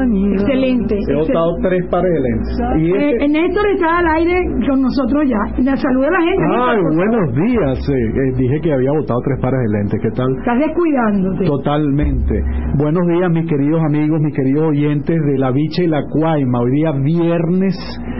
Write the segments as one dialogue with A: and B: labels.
A: amigo.
B: Excelente.
C: He votado 3 pares de lentes. Y
B: Néstor está al aire con nosotros ya. Le saluda a la gente.
C: Ay,
B: Néstor,
C: buenos días. Dije que había votado 3 pares de lentes. ¿Qué tal?
B: estás descuidándote.
C: Totalmente. Buenos días, mis queridos amigos, mis queridos oyentes de La Bicha y la Cuaima. Hoy día viernes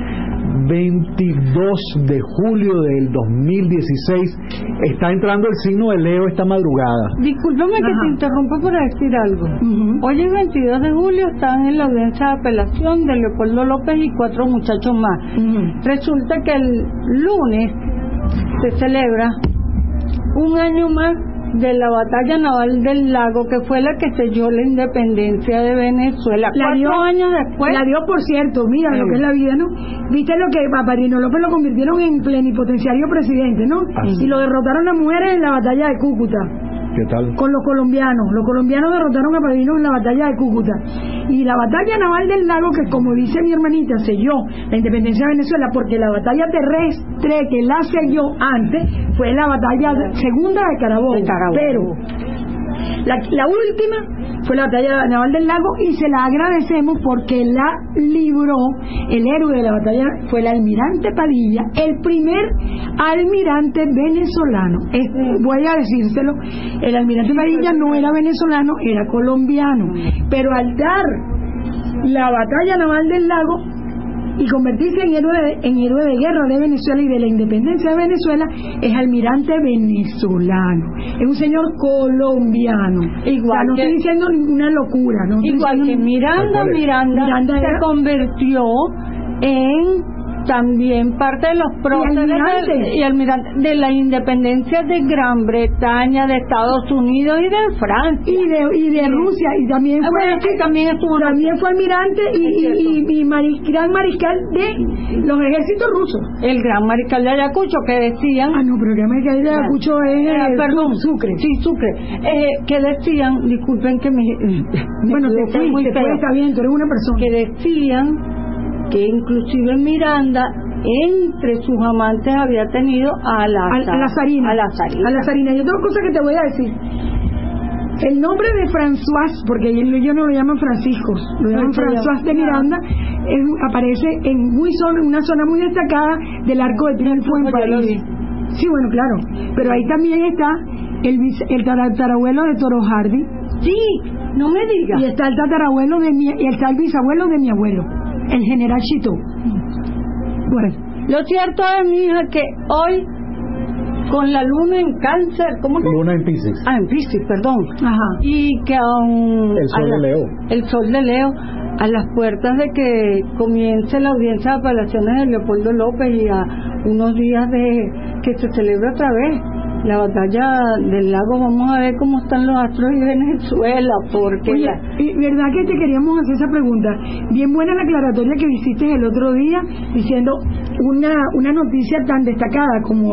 C: 22 de julio del 2016. Está entrando el signo de Leo esta madrugada.
A: Discúlpame que te interrumpa para decir algo. Hoy el 22 de julio están en la audiencia de apelación de Leopoldo López y 4 muchachos más. Resulta que el lunes se celebra un año más de la batalla naval del Lago, que fue la que selló la independencia de Venezuela. 4 años después.
B: La dio, por cierto, mira lo que es la vida, ¿no? Viste lo que a Padrino López lo convirtieron en plenipotenciario presidente, ¿no? Y lo derrotaron las mujeres en la batalla de Cúcuta.
C: ¿Qué tal?
B: Con los colombianos. Los colombianos derrotaron a Padrino en la batalla de Cúcuta. Y la batalla naval del Lago, que como dice mi hermanita, selló la independencia de Venezuela, porque la batalla terrestre que la selló antes fue la batalla segunda de Carabobo. Pero la última fue la batalla naval del Lago, y se la agradecemos porque la libró el héroe de la batalla, fue el almirante Padilla, el primer almirante venezolano. Voy a decírselo, el almirante Padilla no era venezolano, era colombiano, pero al dar la batalla naval del Lago y convertirse en héroe de guerra de Venezuela y de la independencia de Venezuela, es almirante venezolano, es un señor colombiano. Igual, no estoy diciendo ninguna locura, ¿no?
A: Igual que Miranda se convirtió en también parte de los próceres y almirante de la independencia de Gran Bretaña, de Estados Unidos y de Francia
B: y de Rusia, y también fue
A: también
B: fue almirante y gran mariscal de los ejércitos rusos,
A: el gran mariscal de Ayacucho, que decían
B: pero el gran mariscal de Ayacucho es Sucre,
A: que decían, disculpen que
B: está bien, tú eres una persona,
A: que decían que inclusive Miranda entre sus amantes había tenido a la zarina.
B: Y otra cosa que te voy a decir, el nombre de François, porque ellos no lo llaman Francisco, lo llaman François de Miranda, aparece en una zona muy destacada del Arco de Triunfo en París. Sí, bueno, claro, pero ahí también está el tatarabuelo de Toro Hardy.
A: Sí, no me digas.
B: Y está el tatarabuelo y está el bisabuelo de mi abuelo, el general Chito. Bueno,
A: lo cierto es, mi hija, que hoy, con la luna en Cáncer, ¿cómo que?
C: Luna en Piscis.
A: En Piscis, perdón.
B: Ajá.
A: Y que aún
C: el sol de Leo.
A: El sol de Leo, a las puertas de que comience la audiencia de apelaciones de Leopoldo López y a unos días de que se celebre otra vez la batalla del Lago, vamos a ver cómo están los astros de Venezuela, porque
B: oye, verdad que te queríamos hacer esa pregunta. Bien buena la aclaratoria que hiciste el otro día, diciendo una noticia tan destacada como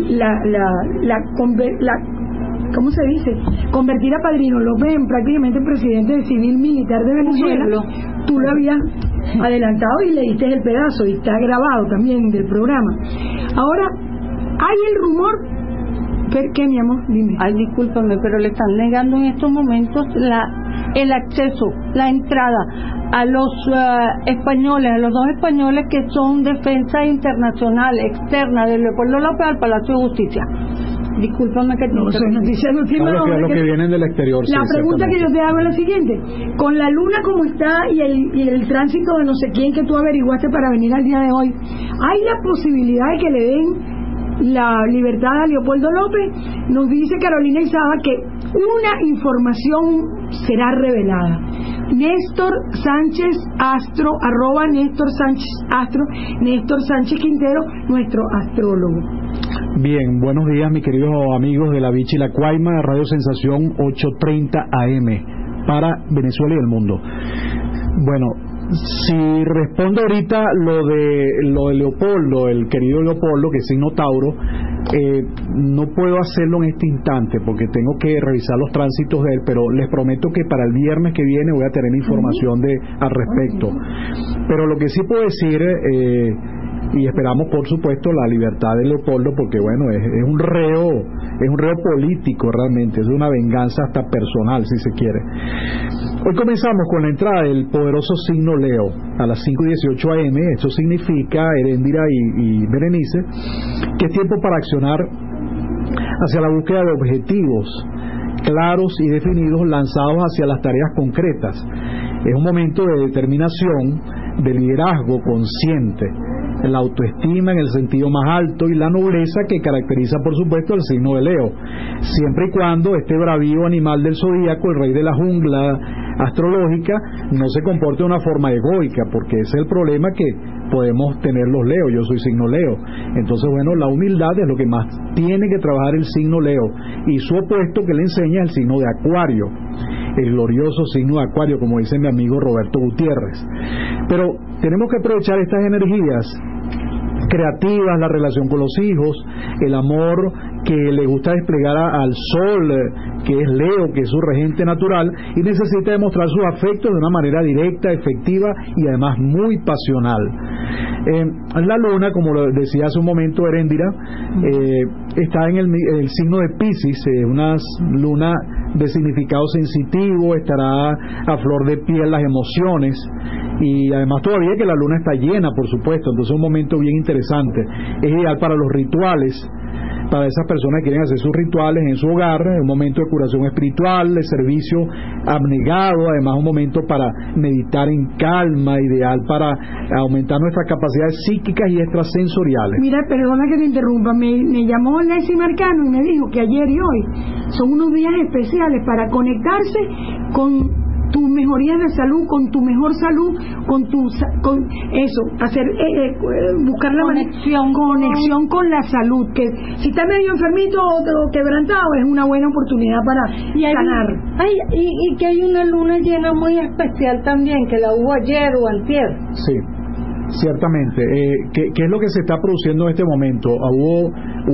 B: ¿cómo se dice? Convertir a Padrino López en prácticamente presidente civil militar de Venezuela. Tú lo habías adelantado y leíste el pedazo, y está grabado también del programa. Ahora, hay el rumor. ¿Qué, mi amor? Dime.
A: Ay, discúlpame, pero le están negando en estos momentos el acceso, la entrada a los españoles, a los 2 españoles que son defensa internacional externa de Leopoldo López al Palacio de Justicia. Discúlpame que te
B: noticias no tienen
C: los que vienen del exterior.
B: La pregunta que yo te hago es la siguiente: con la luna como está y el tránsito de no sé quién que tú averiguaste para venir al día de hoy, ¿hay la posibilidad de que le den la libertad a Leopoldo López? Nos dice Carolina Izaba que una información será revelada. Néstor Sánchez Astro, @ Néstor Sánchez Astro, Néstor Sánchez Quintero, nuestro astrólogo.
C: Bien, buenos días, mis queridos amigos de La Bicha y la Cuaima, Radio Sensación 830 AM para Venezuela y el mundo. Bueno, si respondo ahorita lo de Leopoldo, el querido Leopoldo, que es signo Tauro, no puedo hacerlo en este instante porque tengo que revisar los tránsitos de él, pero les prometo que para el viernes que viene voy a tener información al respecto. Pero lo que sí puedo decir, y esperamos por supuesto la libertad de Leopoldo, porque bueno, es un reo político realmente, es una venganza hasta personal si se quiere. Hoy comenzamos con la entrada del poderoso signo Leo a las 5:18 AM. Esto significa, Heréndira y Berenice, que es tiempo para accionar hacia la búsqueda de objetivos claros y definidos, lanzados hacia las tareas concretas. Es un momento de determinación, de liderazgo consciente, la autoestima en el sentido más alto y la nobleza que caracteriza por supuesto el signo de Leo, siempre y cuando este bravío animal del zodíaco, el rey de la jungla astrológica, no se comporte de una forma egoica, porque ese es el problema que podemos tener los Leo. Yo soy signo Leo, entonces bueno, la humildad es lo que más tiene que trabajar el signo Leo, y su opuesto que le enseña es el signo de Acuario, el glorioso signo de Acuario, como dice mi amigo Roberto Gutiérrez. Pero tenemos que aprovechar estas energías creativas, la relación con los hijos, el amor que le gusta desplegar al sol, que es Leo, que es su regente natural, y necesita demostrar sus afectos de una manera directa, efectiva y además muy pasional. La luna, como lo decía hace un momento Heréndira, está en el signo de Piscis, una luna de significado sensitivo, estará a flor de piel las emociones, y además todavía que la luna está llena, por supuesto, entonces es un momento bien interesante. Es ideal para los rituales, para esas personas que quieren hacer sus rituales en su hogar, un momento de curación espiritual, de servicio abnegado, además un momento para meditar en calma, ideal para aumentar nuestras capacidades psíquicas y extrasensoriales.
B: Mira, perdona que te interrumpa, me llamó Leslie Marcano y me dijo que ayer y hoy son unos días especiales para conectarse con tus mejorías de salud, con tu mejor salud, con eso, hacer buscar la conexión con la salud, que si estás medio enfermito o quebrantado es una buena oportunidad para sanar.
A: Y que hay una luna llena muy especial también, que la hubo ayer o antier.
C: Sí, ciertamente. ¿Qué es lo que se está produciendo en este momento? Hubo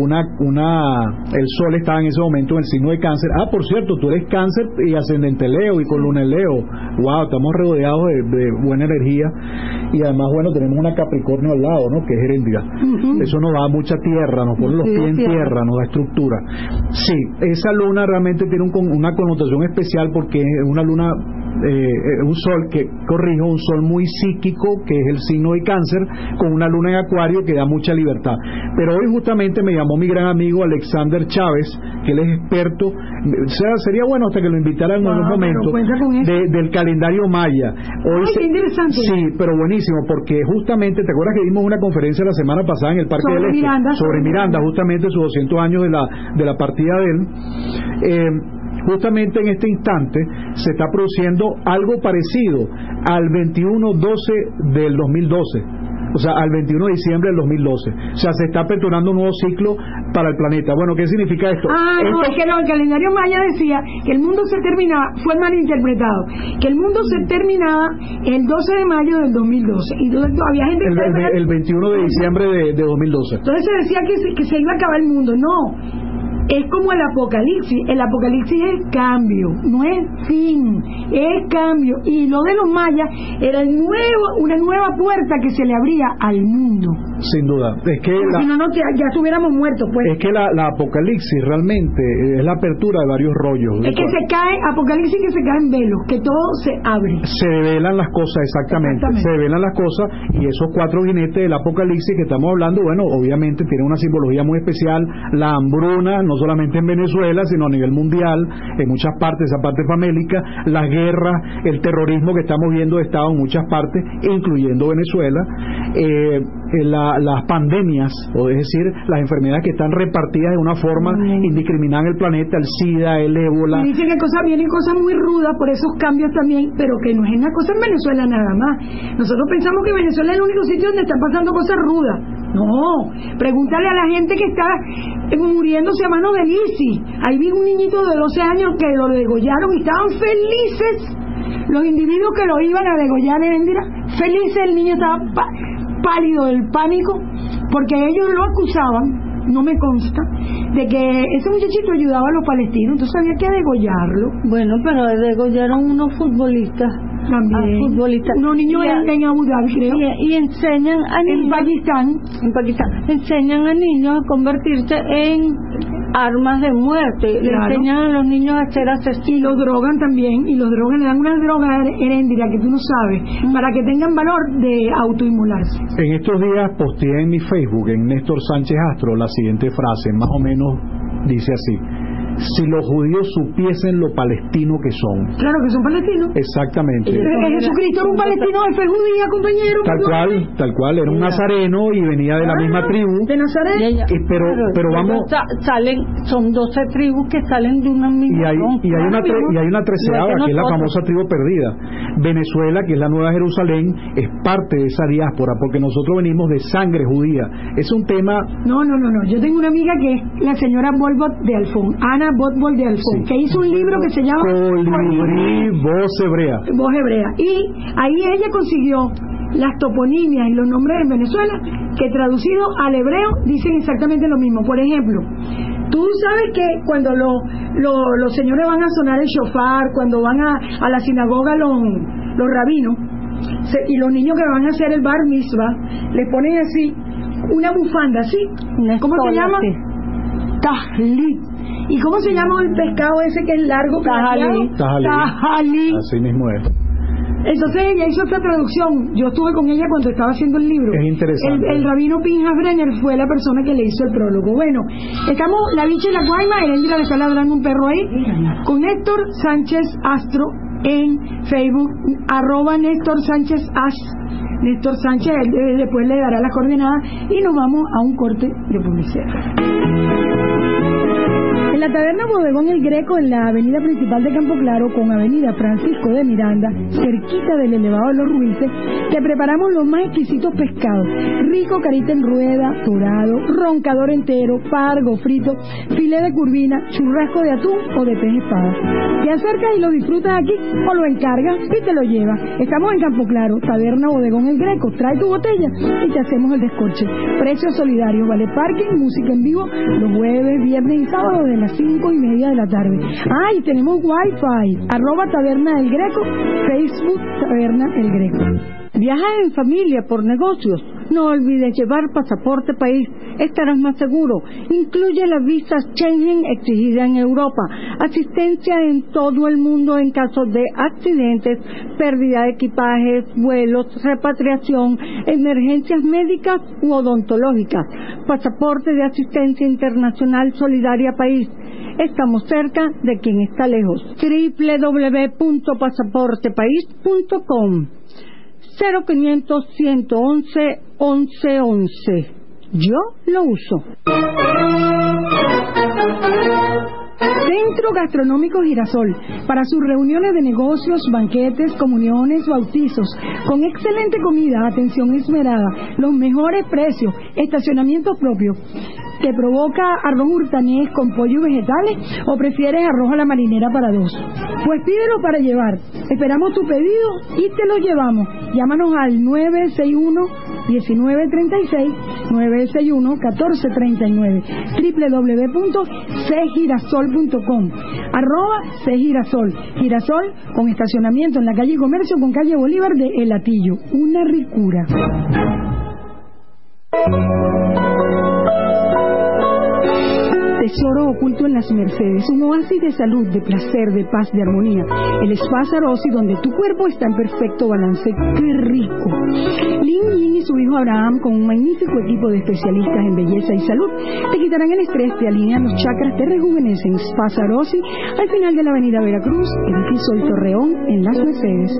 C: el sol estaba en ese momento en el signo de Cáncer. Por cierto, tú eres Cáncer y ascendente Leo y con luna en Leo. Wow, estamos rodeados de buena energía, y además bueno, tenemos una Capricornio al lado, ¿no? Que es Heréndira. Eso nos da mucha tierra, nos pone los pies en tierra, nos da estructura. Sí, esa luna realmente tiene una connotación especial, porque es una luna, un sol muy psíquico, que es el signo de Cáncer, con una luna en Acuario que da mucha libertad. Pero hoy justamente me llamó mi gran amigo Alexander Chávez, que él es experto, o sea, sería bueno hasta que lo invitaran en algún momento, del calendario maya. Hoy
B: qué interesante.
C: Sí, pero buenísimo, porque justamente, ¿te acuerdas que dimos una conferencia la semana pasada en el Parque del Este? Sobre Miranda, justamente sus 200 años de la partida de él. Justamente en este instante se está produciendo algo parecido al 21-12 del 2012, o sea, al 21 de diciembre del 2012. O sea, se está aperturando un nuevo ciclo para el planeta. Bueno, ¿qué significa esto?
B: No, es que el calendario maya decía que el mundo se terminaba, fue mal interpretado, que el mundo se terminaba el 12 de mayo del 2012. Y había gente
C: el 21 de diciembre de 2012.
B: Entonces se decía que se iba a acabar el mundo. No. Es como el apocalipsis. El apocalipsis es cambio, no es fin, es cambio. Y lo de los mayas era una nueva puerta que se le abría al mundo.
C: Sin duda. Es que
B: si no, ya estuviéramos muertos, pues.
C: Es que la apocalipsis realmente es la apertura de varios rollos.
B: Es que apocalipsis que se cae en velos, que todo se abre.
C: Se develan las cosas, exactamente. Se develan las cosas, y esos 4 jinetes del apocalipsis que estamos hablando, bueno, obviamente tienen una simbología muy especial. La hambruna, no solamente en Venezuela, sino a nivel mundial, en muchas partes, esa parte famélica, las guerras, el terrorismo que estamos viendo de Estado en muchas partes, incluyendo Venezuela, las pandemias, o es decir, las enfermedades que están repartidas de una forma indiscriminada en el planeta, el SIDA, el ébola.
B: Y dicen que vienen cosas muy rudas por esos cambios también, pero que no es una cosa en Venezuela nada más. Nosotros pensamos que Venezuela es el único sitio donde están pasando cosas rudas. No, pregúntale a la gente que está muriéndose a mano del ISIS. Ahí vi un niñito de 12 años que lo degollaron y estaban felices. Los individuos que lo iban a degollar, felices. El niño estaba pálido del pánico, porque ellos lo acusaban, no me consta, de que ese muchachito ayudaba a los palestinos, entonces había que degollarlo.
A: Bueno, pero degollaron unos futbolistas
B: también.
A: Futbolistas.
B: Unos niños en Abu Dhabi, creo.
A: Y enseñan a niños. En Pakistán. Enseñan a niños a convertirse en armas de muerte. Le enseñan a los niños a ser asesinos.
B: Y los drogan también. Y los drogan, le dan una droga heréndira que tú no sabes, para que tengan valor de autoinmolarse.
C: En estos días posteé en mi Facebook, en Néstor Sánchez Astro, la siguiente frase, más o menos dice así: si los judíos supiesen lo palestino que son.
B: Claro que son palestinos.
C: Exactamente.
B: Jesucristo era un palestino, él fue judía, compañero.
C: Tal cual, era un nazareno y venía de la misma tribu.
B: De Nazaret.
C: Pero vamos...
A: Son 12 tribus que salen de una misma...
C: Y hay una treceava, que es la famosa tribu perdida. Venezuela, que es la Nueva Jerusalén, es parte de esa diáspora, porque nosotros venimos de sangre judía. Es un tema...
B: No. Yo tengo una amiga que es la señora Bolbot de Alfón, Ana Botbol de Alfón, que hizo un libro que se llama
C: Colibrí, Voz Hebrea.
B: Voz Hebrea. Y ahí ella consiguió las toponimias y los nombres en Venezuela, que traducido al hebreo dicen exactamente lo mismo. Por ejemplo, tú sabes que cuando los señores van a sonar el shofar, cuando van a la sinagoga los rabinos, y los niños que van a hacer el bar mitzvah, les ponen así una bufanda, ¿sí? ¿Cómo se llama? Tajlit. ¿Y cómo se llama el pescado ese que es largo?
C: Tajalí. Así mismo es.
B: Entonces ella hizo esta traducción. Yo estuve con ella cuando estaba haciendo el libro.
C: Es interesante.
B: El rabino Pinjas Brenner fue la persona que le hizo el prólogo. Bueno, estamos la bicha y la guayma. Heréndira le está ladrando un perro ahí. Con Néstor Sánchez Astro en Facebook, @Néstor Sánchez Néstor Sánchez, él después le dará las coordenadas y nos vamos a un corte de publicidad. En la taberna Bodegón El Greco, en la avenida principal de Campo Claro con avenida Francisco de Miranda, cerquita del elevado de los Ruices, te preparamos los más exquisitos pescados: rico carita en rueda, dorado, roncador entero, pargo frito, filé de curvina, churrasco de atún o de pez espada. Te acercas y lo disfrutas aquí o lo encargas y te lo llevas. Estamos en Campo Claro, taberna Bodegón El Greco. Trae tu botella y te hacemos el descorche. Precios solidarios, vale parking, música en vivo los jueves, viernes y sábados de las 5:30 de la tarde. Y tenemos Wi-Fi. @Taberna El Greco, Facebook Taberna El Greco.
A: Viajar en familia por negocios. No olvides llevar pasaporte país, estarás más seguro. Incluye las visas Schengen exigidas en Europa, asistencia en todo el mundo en caso de accidentes, pérdida de equipajes, vuelos, repatriación, emergencias médicas u odontológicas. Pasaporte de asistencia internacional solidaria país. Estamos cerca de quien está lejos. www.pasaportepaís.com 0500-111-1111. Yo lo uso.
B: Centro Gastronómico Girasol, para sus reuniones de negocios, banquetes, comuniones, bautizos, con excelente comida, atención esmerada, los mejores precios, estacionamiento propio. ¿Te provoca arroz hurtanés con pollo y vegetales o prefieres arroz a la marinera para dos? Pues pídelo para llevar. Esperamos tu pedido y te lo llevamos. Llámanos al 961-1936, 961-1439, www.cgirasol.com, @cgirasol. Girasol con estacionamiento en la calle Comercio con calle Bolívar de El Hatillo. Una ricura. Tesoro oculto en las Mercedes, un oasis de salud, de placer, de paz, de armonía. El Spa Sarosi, donde tu cuerpo está en perfecto balance. ¡Qué rico! Lin Yin y su hijo Abraham, con un magnífico equipo de especialistas en belleza y salud, te quitarán el estrés, te alinean los chakras, te rejuvenecen. Spa Sarosi, al final de la avenida Veracruz, edificio El Torreón, en las Mercedes.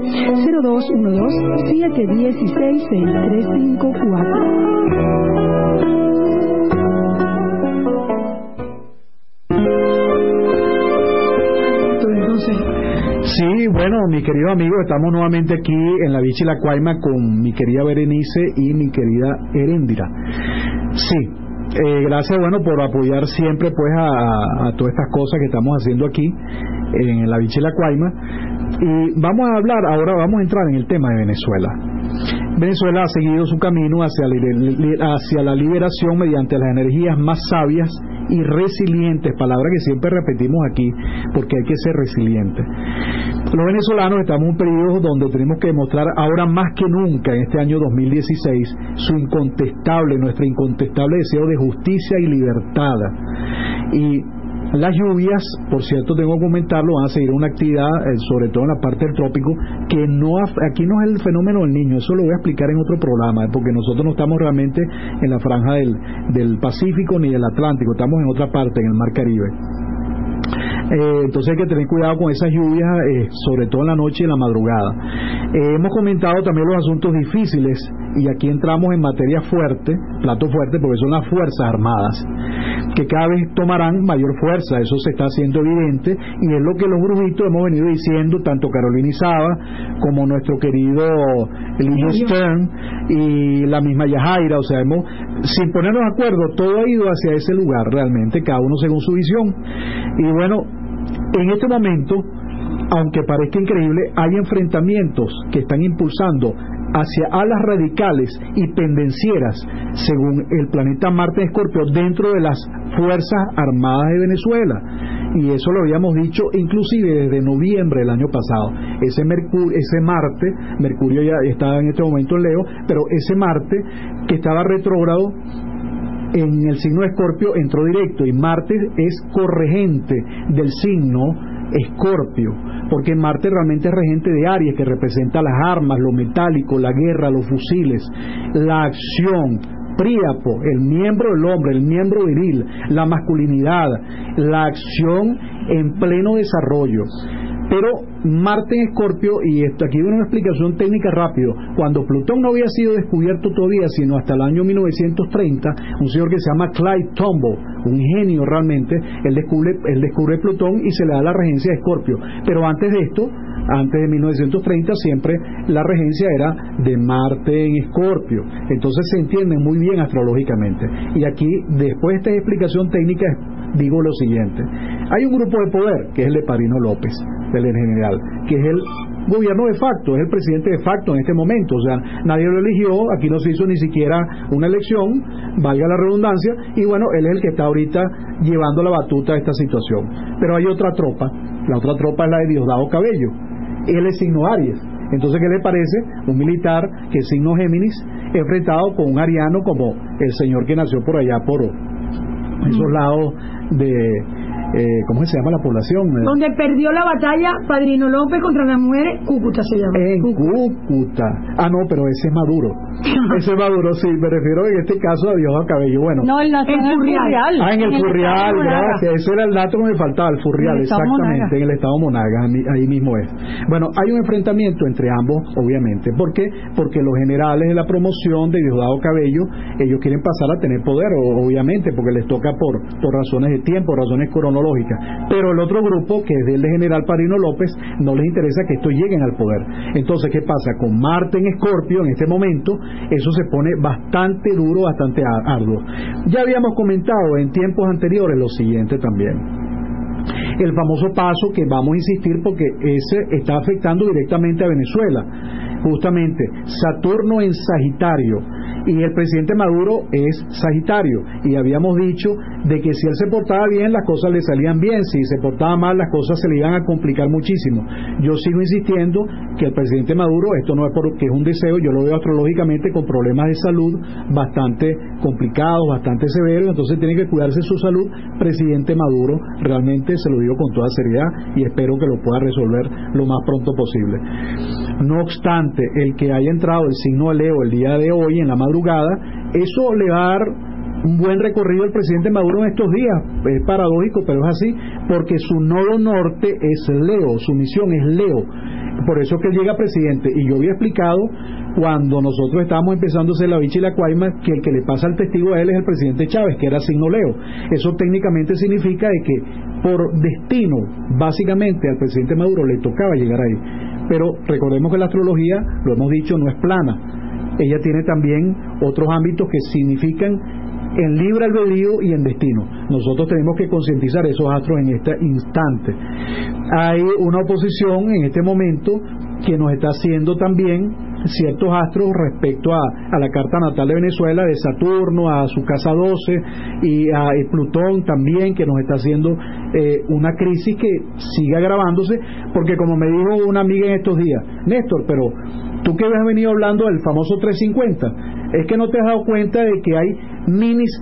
B: 0212-716-6354.
C: Sí, bueno, mi querido amigo, estamos nuevamente aquí en La Bicha y la Cuaima con mi querida Berenice y mi querida Heréndira. Sí, gracias, bueno, por apoyar siempre pues a todas estas cosas que estamos haciendo aquí en La Bicha y la Cuaima. Y vamos a hablar, ahora vamos a entrar en el tema de Venezuela. Venezuela ha seguido su camino hacia la liberación mediante las energías más sabias y resilientes, palabra que siempre repetimos aquí porque hay que ser resiliente. Los venezolanos estamos en un periodo donde tenemos que demostrar ahora más que nunca en este año 2016 nuestro incontestable deseo de justicia y libertad. Y las lluvias, por cierto, tengo que comentarlo, van a seguir una actividad, sobre todo en la parte del trópico, que aquí no es el fenómeno del Niño, eso lo voy a explicar en otro programa, porque nosotros no estamos realmente en la franja del Pacífico ni del Atlántico, estamos en otra parte, en el Mar Caribe. Entonces hay que tener cuidado con esas lluvias, sobre todo en la noche y en la madrugada. Hemos comentado también los asuntos difíciles, y aquí entramos en materia fuerte, plato fuerte, porque son las Fuerzas Armadas, que cada vez tomarán mayor fuerza. Eso se está haciendo evidente, y es lo que los brujitos hemos venido diciendo, tanto Carolina Izaba como nuestro querido Elías Stern y la misma Yajaira. O sea, sin ponernos de acuerdo, todo ha ido hacia ese lugar realmente, cada uno según su visión. Y bueno, en este momento, aunque parezca increíble, hay enfrentamientos que están impulsando hacia alas radicales y pendencieras, según el planeta Marte en Escorpio, dentro de las Fuerzas Armadas de Venezuela. Y eso lo habíamos dicho inclusive desde noviembre del año pasado. Ese Marte, Mercurio ya está en este momento en Leo, pero ese Marte que estaba retrógrado en el signo de Escorpio entró directo, y Marte es corregente del signo Escorpio, porque Marte realmente es regente de Aries, que representa las armas, lo metálico, la guerra, los fusiles, la acción. Príapo, el miembro del hombre, el miembro viril, la masculinidad, la acción en pleno desarrollo. Pero Marte en Escorpio, y aquí viene una explicación técnica rápido, cuando Plutón no había sido descubierto todavía, sino hasta el año 1930, un señor que se llama Clyde Tombaugh, un genio realmente, él descubre Plutón y se le da la regencia de Escorpio. Pero antes de esto, antes de 1930, siempre la regencia era de Marte en Escorpio. Entonces se entiende muy bien astrológicamente. Y aquí, después de esta explicación técnica, digo lo siguiente: hay un grupo de poder, que es el de Padrino López, del general, que es el gobierno de facto, es el presidente de facto en este momento. O sea, nadie lo eligió, aquí no se hizo ni siquiera una elección, valga la redundancia, y bueno, él es el que está ahorita llevando la batuta de esta situación. Pero hay otra tropa, la otra tropa es la de Diosdado Cabello, él es signo Aries. Entonces, ¿qué le parece? Un militar que es signo Géminis, enfrentado con un ariano como el señor que nació por allá, por esos lados de... ¿cómo se llama la población?
B: Donde perdió la batalla Padrino López contra las mujeres, Cúcuta se llama.
C: En Cúcuta. Ah, no, pero ese es Maduro. Ese es Maduro, sí, me refiero en este caso a Diosdado Cabello. Bueno,
A: no, el nació en el Furrial.
C: Ah, en el Furrial, gracias. Ese era el dato que me faltaba, el Furrial, exactamente, en el estado Monagas, ahí mismo es. Bueno, hay un enfrentamiento entre ambos, obviamente. ¿Por qué? Porque los generales de la promoción de Diosdado Cabello, ellos quieren pasar a tener poder, obviamente, porque les toca por razones de tiempo, razones cronológicas. Pero el otro grupo, que es el de general Padrino López, no les interesa que estos lleguen al poder. Entonces, ¿qué pasa? Con Marte en Escorpio, en este momento, eso se pone bastante duro, bastante arduo. Ya habíamos comentado en tiempos anteriores lo siguiente también: el famoso paso que vamos a insistir, porque ese está afectando directamente a Venezuela. Justamente, Saturno en Sagitario, y el presidente Maduro es Sagitario, y habíamos dicho de que si él se portaba bien, las cosas le salían bien; si se portaba mal, las cosas se le iban a complicar muchísimo. Yo sigo insistiendo que el presidente Maduro, esto no es porque es un deseo, yo lo veo astrológicamente con problemas de salud bastante complicados, bastante severos, entonces tiene que cuidarse su salud. Presidente Maduro, realmente se lo digo con toda seriedad, y espero que lo pueda resolver lo más pronto posible. No obstante, el que haya entrado el signo de Leo el día de hoy, en la madrugada, eso le va a dar un buen recorrido al presidente Maduro en estos días. Es paradójico, pero es así, porque su nodo norte es Leo, su misión es Leo. Por eso que él llega presidente. Y yo había explicado, cuando nosotros estábamos empezando a hacer la Bicha y la Cuaima, que el que le pasa el testigo a él es el presidente Chávez, que era signo Leo. Eso técnicamente significa de que por destino, básicamente, al presidente Maduro le tocaba llegar ahí. Pero recordemos que la astrología, lo hemos dicho, no es plana. Ella tiene también otros ámbitos que significan en libre albedrío y en destino. Nosotros tenemos que concientizar esos astros en este instante. Hay una oposición en este momento que nos está haciendo también ciertos astros respecto a la carta natal de Venezuela, de Saturno, a su casa 12 y a Plutón también, que nos está haciendo una crisis que sigue agravándose, porque como me dijo una amiga en estos días, Néstor, pero tú que has venido hablando del famoso 350, es que no te has dado cuenta de que hay minis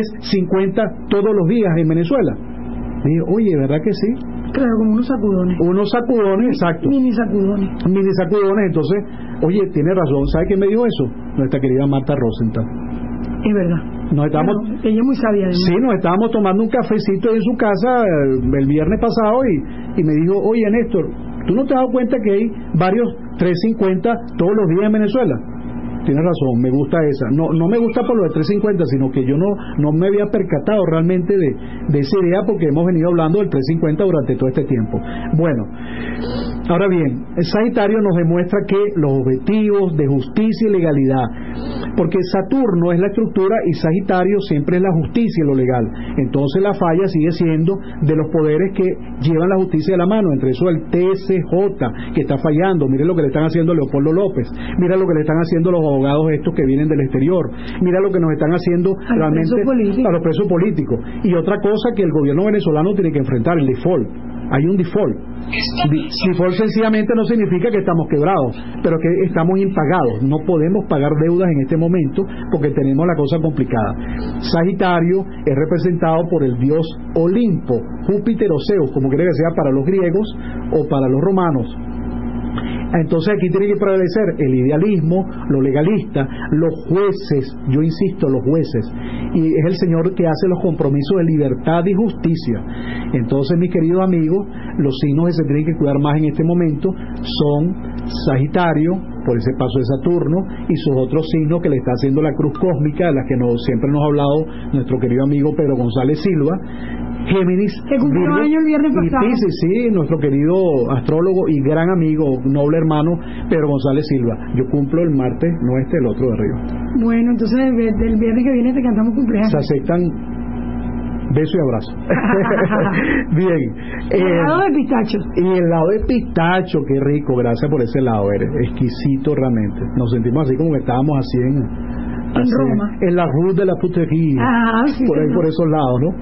C: 350 todos los días en Venezuela. Y digo, oye, ¿verdad que sí?
B: Claro, como unos sacudones.
C: Unos sacudones, exacto.
B: Mini sacudones.
C: Mini sacudones, entonces, oye, tiene razón. ¿Sabe quién me dijo eso? Nuestra querida Marta Rosenthal.
B: Es verdad. Ella es muy sabia. Además.
C: Sí, nos estábamos tomando un cafecito en su casa el viernes pasado y me dijo, oye, Néstor, ¿tú no te has dado cuenta que hay varios 350 todos los días en Venezuela? Tienes razón, me gusta esa. No me gusta por lo de 350, sino que yo no me había percatado realmente de esa idea, porque hemos venido hablando del 350 durante todo este tiempo. Bueno, ahora bien, el Sagitario nos demuestra que los objetivos de justicia y legalidad, porque Saturno es la estructura y Sagitario siempre es la justicia y lo legal. Entonces la falla sigue siendo de los poderes que llevan la justicia de la mano, entre eso el TSJ, que está fallando. Mire lo que le están haciendo a Leopoldo López, mira lo que le están haciendo los abogados estos que vienen del exterior, mira lo que nos están haciendo realmente a los presos políticos. Y otra cosa que el gobierno venezolano tiene que enfrentar, el default. Hay un default. Default sencillamente no significa que estamos quebrados, pero que estamos impagados. No podemos pagar deudas en este momento porque tenemos la cosa complicada. Sagitario es representado por el dios Olimpo, Júpiter o Zeus, como quiera que sea para los griegos o para los romanos. Entonces aquí tiene que prevalecer el idealismo, lo legalista, los jueces, yo insisto, los jueces, y es el Señor que hace los compromisos de libertad y justicia. Entonces, mis queridos amigos, los signos que se tienen que cuidar más en este momento son Sagitario, por ese paso de Saturno, y sus otros signos que le está haciendo la cruz cósmica, de las que siempre nos ha hablado nuestro querido amigo Pedro González Silva, Géminis,
B: que cumplió año el viernes pasado.
C: Y Piscis, sí, nuestro querido astrólogo y gran amigo, noble hermano Pedro González Silva. Yo cumplo el martes, no el otro de arriba.
B: Bueno, entonces el viernes que viene te cantamos cumpleaños.
C: Se aceptan beso y abrazo. Bien.
B: El helado de pistacho.
C: Y el helado de pistacho, qué rico, gracias por ese helado, eres exquisito realmente. Nos sentimos así como que estábamos así en
B: Roma,
C: en la Rue de la Puterie,
B: sí,
C: por ahí, por esos lados, ¿no?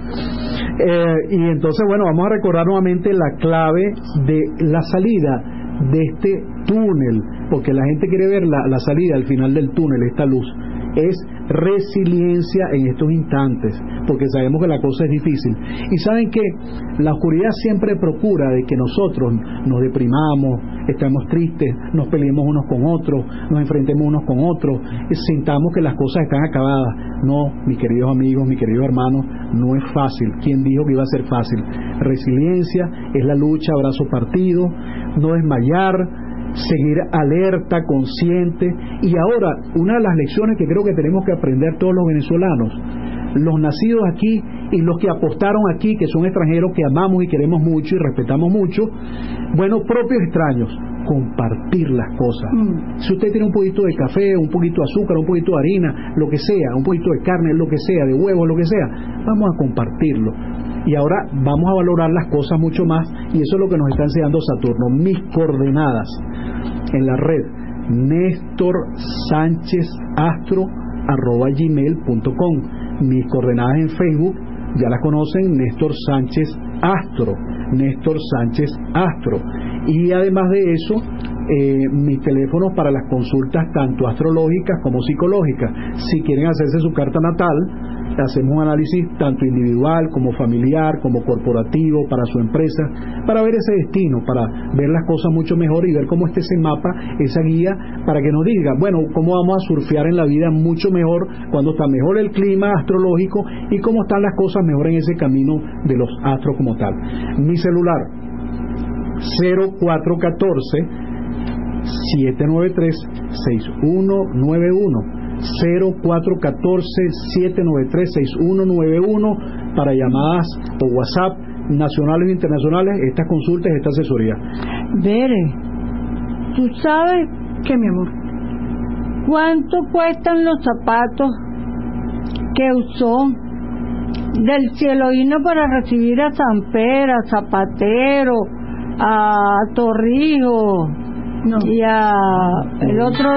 C: Y entonces, bueno, vamos a recordar nuevamente la clave de la salida de este túnel, porque la gente quiere ver la salida al final del túnel, esta luz. Es resiliencia en estos instantes, porque sabemos que la cosa es difícil. Y saben que la oscuridad siempre procura de que nosotros nos deprimamos, estamos tristes, nos peleemos unos con otros, nos enfrentemos unos con otros, sintamos que las cosas están acabadas. No, mis queridos amigos, mis queridos hermanos, no es fácil. ¿Quién dijo que iba a ser fácil? Resiliencia es la lucha, abrazo partido, no desmayar, seguir alerta, consciente. Y ahora, una de las lecciones que creo que tenemos que aprender todos los venezolanos, los nacidos aquí y los que apostaron aquí, que son extranjeros que amamos y queremos mucho y respetamos mucho, bueno, propios extraños, compartir las cosas. Si usted tiene un poquito de café, un poquito de azúcar, un poquito de harina, lo que sea, un poquito de carne, lo que sea, de huevo, lo que sea, vamos a compartirlo. Y ahora vamos a valorar las cosas mucho más, y eso es lo que nos está enseñando Saturno. Mis coordenadas en la red, nestorsanchezastro@gmail.com. Mis coordenadas en Facebook, ya las conocen, Néstor Sánchez Astro, Néstor Sánchez Astro. Y además de eso, mis teléfonos para las consultas tanto astrológicas como psicológicas. Si quieren hacerse su carta natal, hacemos un análisis tanto individual como familiar, como corporativo, para su empresa, para ver ese destino, para ver las cosas mucho mejor y ver cómo está ese mapa, esa guía, para que nos diga, bueno, cómo vamos a surfear en la vida mucho mejor, cuando está mejor el clima astrológico y cómo están las cosas mejor en ese camino de los astros como tal. Mi celular 0414 793-6191, 0414-793-6191 para llamadas o WhatsApp nacionales e internacionales, estas consultas, esta asesoría.
A: Bere, ¿tú sabes
B: qué, mi amor?
A: cuánto cuestan los zapatos que usó del Cieloíno para recibir a Sampera, a Zapatero, a Torrijos
B: No.
A: Y el otro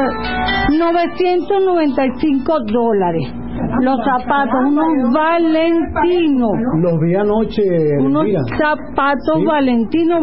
A: $995. Los zapatos, unos Valentino.
C: Los vi anoche.
A: Unos
C: Mira.
A: zapatos
C: Sí.
A: Valentino,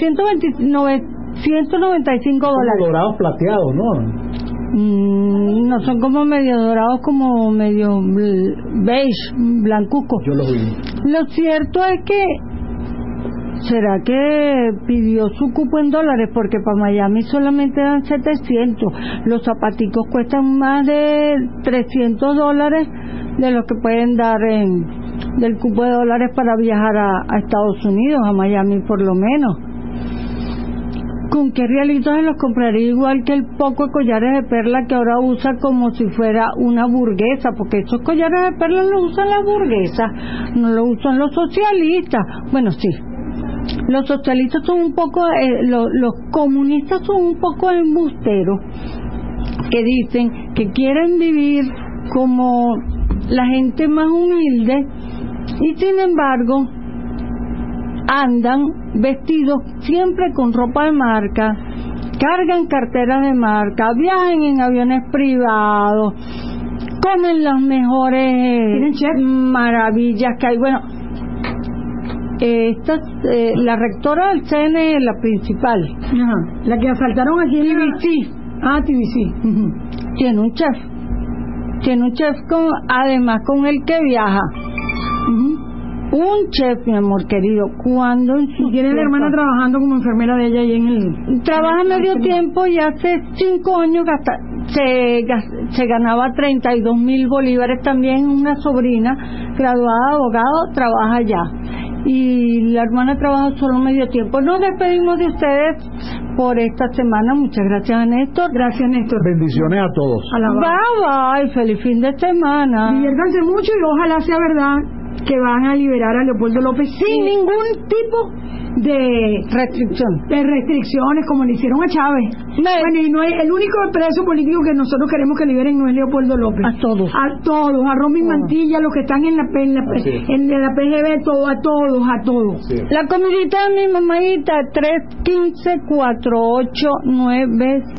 A: $995.
C: Dorados plateados, ¿no?
A: No son como medio dorados, como medio beige, blancuco.
C: Yo los vi.
A: Lo cierto es que ¿será que pidió su cupo en dólares? Porque para Miami solamente dan 700. Los zapaticos cuestan más de $300 de lo que pueden dar del cupo de dólares para viajar a Estados Unidos, a Miami por lo menos. ¿Con qué realitos se los compraría igual que el poco de collares de perla que ahora usa como si fuera una burguesa? Porque esos collares de perla los usan las burguesas, no los usan los socialistas. Bueno, sí. Los socialistas son un poco, los comunistas son un poco embusteros, que dicen que quieren vivir como la gente más humilde y sin embargo andan vestidos siempre con ropa de marca, cargan carteras de marca, viajan en aviones privados, comen las mejores maravillas que hay. Bueno, la rectora del CNE, la principal,
B: la que asaltaron aquí en
A: TVC.
B: TVC.
A: Tiene un chef además con el que viaja. Un chef, mi amor querido, cuando en su
B: tiene la hermana trabajando como enfermera de ella ahí en el
A: trabaja medio tiempo y hace 5 años se ganaba 32,000 bolívares. También una sobrina graduada de abogado trabaja allá y la hermana trabaja solo medio tiempo. Nos despedimos de ustedes por esta semana. Muchas gracias, Néstor.
B: Gracias, Néstor.
C: Bendiciones a todos.
A: Bye bye, feliz fin de semana.
B: Diviértanse mucho y ojalá sea verdad que van a liberar a Leopoldo López sin ningún tipo de restricciones como le hicieron a Chávez. Bueno, y no es el único preso político que nosotros queremos que liberen, no es Leopoldo López.
A: A todos,
B: a Romy Mantilla, los que están en la PGB, a todos.
C: Sí.
A: La comidita de mi mamadita, 315-489